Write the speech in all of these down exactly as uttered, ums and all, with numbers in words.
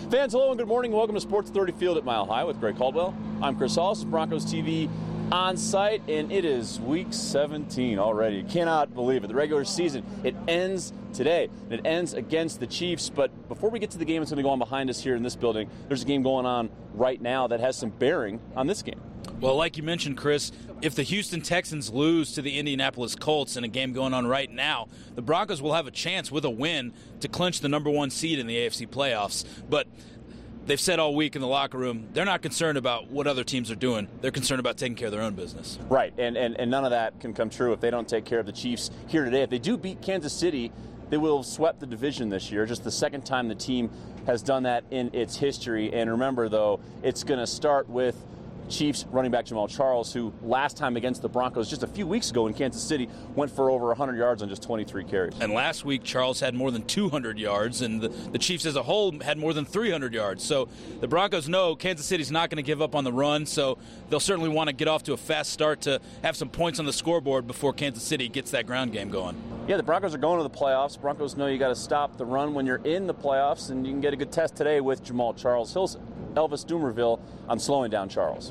Fans, hello and good morning. Welcome to Sports Authority Field at Mile High with Greg Caldwell. I'm Chris Hall, Broncos T V on site, and it is week seventeen already. You cannot believe it. The regular season, it ends today. It ends against the Chiefs, but before we get to the game that's going to go on behind us here in this building, there's a game going on right now that has some bearing on this game. Well, like you mentioned, Chris, if the Houston Texans lose to the Indianapolis Colts in a game going on right now, the Broncos will have a chance with a win to clinch the number one seed in the A F C playoffs. But they've said all week in the locker room, they're not concerned about what other teams are doing. They're concerned about taking care of their own business. Right, and, and, and none of that can come true if they don't take care of the Chiefs here today. If they do beat Kansas City, they will have swept the division this year, just the second time the team has done that in its history. And remember, though, it's going to start with Chiefs running back Jamaal Charles, who last time against the Broncos just a few weeks ago in Kansas City went for over one hundred yards on just twenty-three carries. And last week, Charles had more than two hundred yards, and the, the Chiefs as a whole had more than three hundred yards. So the Broncos know Kansas City's not going to give up on the run, so they'll certainly want to get off to a fast start to have some points on the scoreboard before Kansas City gets that ground game going. Yeah, the Broncos are going to the playoffs. Broncos know you got to stop the run when you're in the playoffs, and you can get a good test today with Jamaal Charles. Here's Elvis Dumervil on slowing down Charles.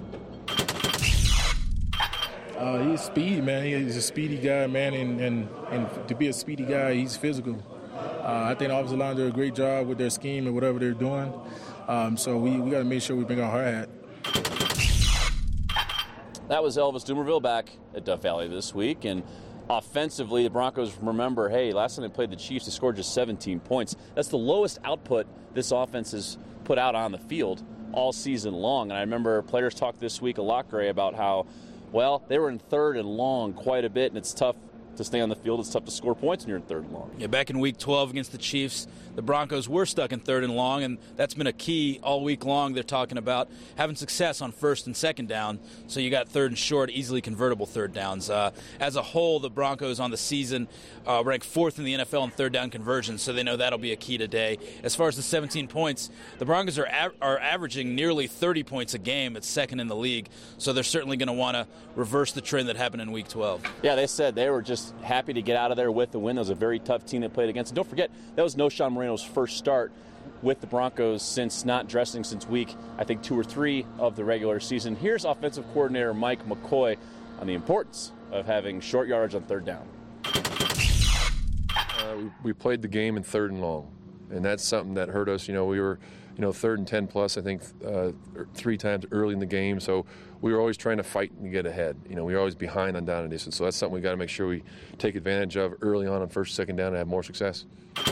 Uh, he's speedy, man. He's a speedy guy, man, and, and, and to be a speedy guy, he's physical. Uh, I think the offensive line did a great job with their scheme and whatever they're doing. Um, so we, we got to make sure we bring our hard hat. That was Elvis Dumervil back at Death Valley this week, and offensively, the Broncos, remember, hey, last time they played the Chiefs, they scored just seventeen points. That's the lowest output this offense has put out on the field all season long. And I remember players talked this week a lot, Gray, about how, well, they were in third and long quite a bit, and it's tough to stay on the field. It's tough to score points when you're in third and long. Yeah, back in week twelve against the Chiefs, the Broncos were stuck in third and long, and that's been a key all week long. They're talking about having success on first and second down, so you got third and short, easily convertible third downs. Uh, as a whole, the Broncos on the season uh, rank fourth in the N F L in third down conversions, so they know that'll be a key today. As far as the seventeen points, the Broncos are a- are averaging nearly thirty points a game. It's second in the league, so they're certainly going to want to reverse the trend that happened in week twelve. Yeah, they said they were just happy to get out of there with the win. That was a very tough team they played against. And don't forget, that was Knowshon Moreno's first start with the Broncos since not dressing since week, I think, two or three of the regular season. Here's offensive coordinator Mike McCoy on the importance of having short yardage on third down. Uh, we, we played the game in third and long, and that's something that hurt us. You know, we were, you know, third and ten plus, I think, uh, three times early in the game. So we were always trying to fight and get ahead. You know, we were always behind on down and distance. So that's something we got to make sure we take advantage of early on on first, second down to have more success.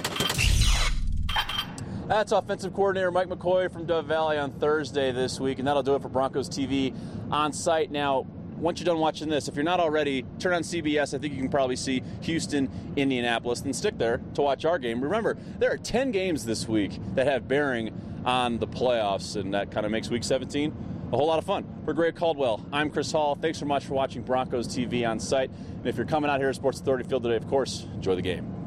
That's offensive coordinator Mike McCoy from Dove Valley on Thursday this week, and that'll do it for Broncos T V on site. Now, once you're done watching this, if you're not already, turn on C B S. I think you can probably see Houston, Indianapolis, then stick there to watch our game. Remember, there are ten games this week that have bearing on the playoffs, and that kind of makes week seventeen a whole lot of fun. For Greg Caldwell, I'm Chris Hall. Thanks so much for watching Broncos T V on site. And if you're coming out here at Sports Authority Field today, of course, enjoy the game.